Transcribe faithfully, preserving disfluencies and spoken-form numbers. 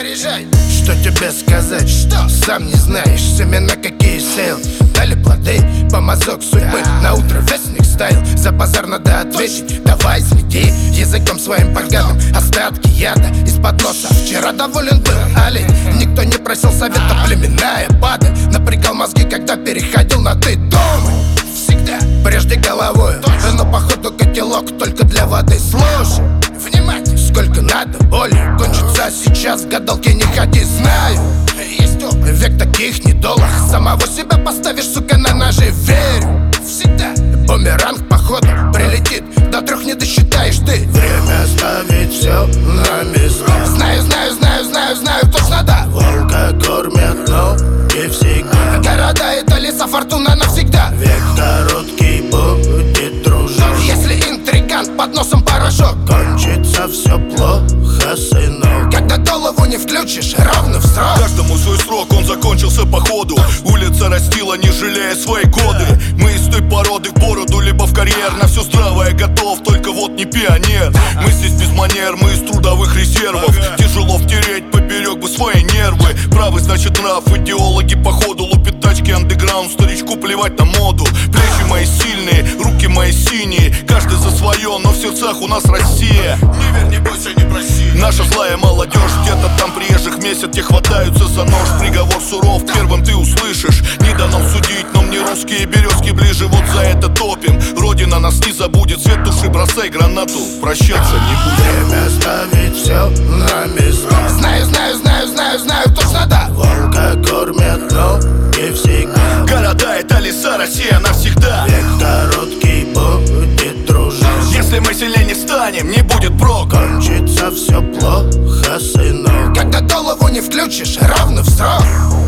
заряжай. Что тебе сказать, что сам не знаешь. Семена какие сел, дали плоды, помазок судьбы. На утро вестник ставил, за базар надо ответить. Давай следи языком своим поганым. Остатки яда из-под носа. Вчера доволен был олень, никто не просил совета. Племенная бада напрягал мозги, когда переходил на ты. Дома всегда прежде головой, но походу котелок только для воды. Слушай внимательно, сколько надо боли кончится сейчас, в гадалки не ходи. Знаю, есть век таких недолг. Самого себя поставишь, сука, на ножи. Верю, всегда бумеранг походу прилетит. До трех не досчитаешь ты. Время ставить все на места. Знаю, знаю, знаю, знаю, знаю, точно да. Волка кормят, но не всегда. Города это леса, фортуна навсегда. Век короткий будет дружить. Если интригант под носом порошок, кончится все плохо, сынок. Когда голову не включишь, ровно в срок. Каждому свой срок, он закончился по ходу. Улица растила, не жалея свои годы. Мы из той породы в бороду, либо в карьер. На все здравое готов, только вот не пионер. Мы здесь без манер, мы из трудовых резервов. Тяжело втереть поперек бы свои нервы. Правый значит нрав, идеологи походу лупят тачки андеграунд. Старичку плевать на моду. Плечи мои сильные, руки мои синие. Каждый за свое, но в сердцах у нас Россия. Не верь, не бойся, не проси. Наша злая молодежь, где-то там приезжих месяц, те хватаются за нож. Приговор суров, первым ты услышишь. Не дано судить, но мне русские березки ближе. Вот за это топим. Родина нас не забудет, свет души бросай гранату. Прощаться не будем. Время ставить все на места. Знаю, знаю, знаю, знаю, знаю, точно да. Волка кормят, но не всегда. Города это леса, Россия навсегда. Век короткий будет дружить. Если мы сильнее не станем, не будет прок. Кончится все плохо, сынок. Когда голову не включишь, ровно в срок.